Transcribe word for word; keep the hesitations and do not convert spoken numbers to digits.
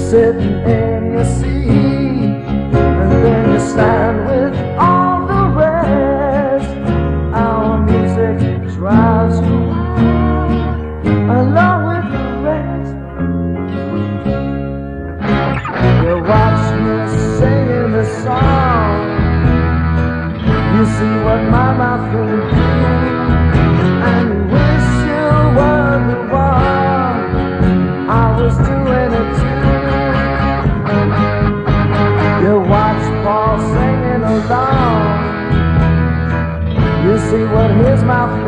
sitting in your seat, and then you stand with all the rest. Our music drives you wild, along with the rest. You watch me singing the song, you see what my mouth can do, and you wish you were the one I was doing it to. You watch Paul singing along, you see what his mouth